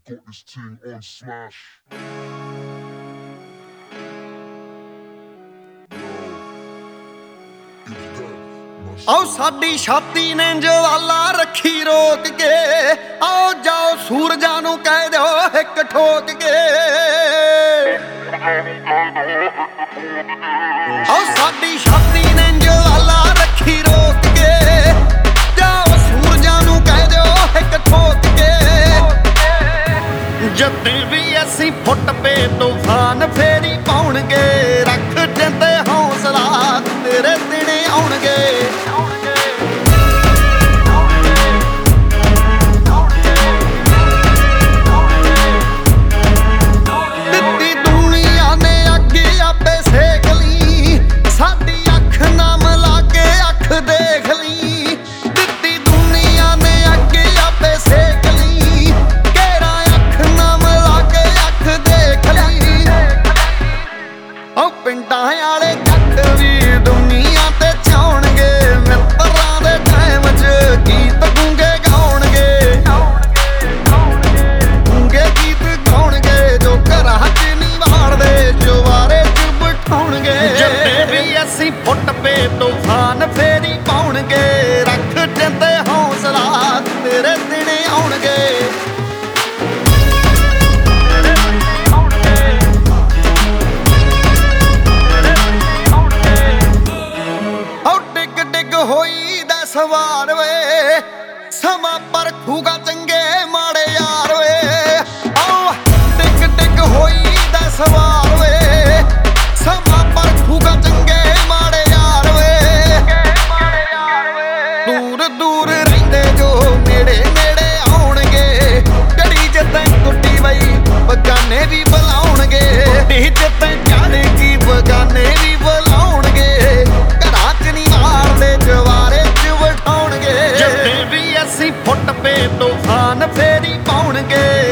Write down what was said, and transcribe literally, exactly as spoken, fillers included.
got this thing on smash. ਆਓ ਸਾਡੀ ਛਾਤੀ ਨੇ ਜਵਾਲਾ ਰੱਖੀ ਰੋਕ ਕੇ, ਆਓ ਜਾਓ ਸੂਰਜਾਂ ਨੂੰ ਕਹਿ ਦਿਓ ਇੱਕ ਠੋਕ ਕੇ। ਆਓ ਸਾਡੀ ਛਾਤੀ ਨੇ ਜਵਾਲਾ ਰੱਖੀ ਰੋਕ ਕੇ, ਜਾਓ ਸੂਰਜਾਂ ਨੂੰ ਕਹਿ ਦਿਓ ਇੱਕ ਠੋਕ ਕੇ। ਜੱਦੇ ਵੀ ਅਸੀਂ ਫੁੱਟ ਪੇ ਤੂਫਾਨ ਫੇਰੀ ਪਾਉਣਗੇ, ਰੱਖ ਜਿੰਦੇ ਹੌਸਲਾ ਤੇਰੇ ਦਿਨੇ ਆਉਣਗੇ। ਦਿੱਤੀ ਦੁਨੀਆ ਨੇ ਅੱਗੇ ਆਪੇ ਸੇਕ ਲਈ, ਸਾਡੀ ਅੱਖ ਨਾ ਮਿਲਾ ਕੇ ਅੱਖ ਦੇਖ ਲਈ। ਦਿੱਤੀ ਦੁਨੀਆ ਨੇ ਅੱਗੇ ਆਪੇ ਸੇਕ ਲਈ, ਘੇਰਾ ਅੱਖ ਨਾ ਮਿਲਾ ਕੇ ਅੱਖ ਦੇਖ ਲਈ। ਉਹ ਪਿੰਡਾਂ ਵਾਲੇ ਜੱਟ ਵੀ ਦੁਨੀਆ ਤੇ ਚਾਉਣਗੇ, ਮਿੱਤਰਾਂ ਦੇ ਟਾਈਮ 'ਚ ਗੀਤ ਗੂੰਗੇ ਗਾਉਣਗੇ। ਗੂੰਗੇ ਗੀਤ ਗਾਉਣਗੇ ਜੋ ਘਰਾਂ 'ਚ ਨਹੀਂ ਵਾੜਦੇ, ਜਵਾਰੇ 'ਚ ਬਿਠਾਉਣਗੇ। ਜੱਦੇ ਵੀ ਅਸੀਂ ਫੁੱਟ ਪੇ ਤੂਫਾਨ ਫੇਰੀ ਪਾਉਣਗੇ, ਰੱਖ ਜਿੰਦੇ ਹੌਸਲਾ ਤੇਰੇ ਦਿਨੇ ਆਉਣਗੇ। ਹੋਈ ਦਾ ਸਵਾਰ ਵੇ, ਸਮਾਂ ਪਰਖੂਗਾ ਚੰਗੇ ਮਾੜੇ ਯਾਰ ਵੇ। ਆਓ ਟਿਕ ਟਿਕ ਹੋਈ ਦਾ ਸਵਾਰ ਵੇ, ਸਮਾਂ ਪਰਖੂਗਾ ਚੰਗੇ ਮਾੜੇ ਯਾਰ ਵੇ। ਦੂਰ ਦੂਰ ਰਹਿੰਦੇ ਜੋ ਨੇੜੇ ਨੇੜੇ ਆਉਣਗੇ, ਜੜੀ ਜਿੱਦਾਂ ਕੁੱਟੀ ਬਈ ਬਗਾਨੇ ਵੀ ਬੁਲਾਉਣਗੇ। ਕੁੱਟੀ ਜਿੱਦਾਂ ਚਾੜੇ ਕੀ ਬਗਾਨੇ ਵੀ ਬੁਲਾਉਣਗੇ, ਘਰਾਂ 'ਚ ਨਹੀਂ ਮਾਰਦੇ ਜਵਾਰੇ 'ਚ ਬਿਠਾਉਣਗੇ। ਜੱਦੇ ਵੀ ਅਸੀਂ ਫੁੱਟ ਪੇ ਤੂਫਾਨ ਫੇਰੀ ਪਾਉਣਗੇ,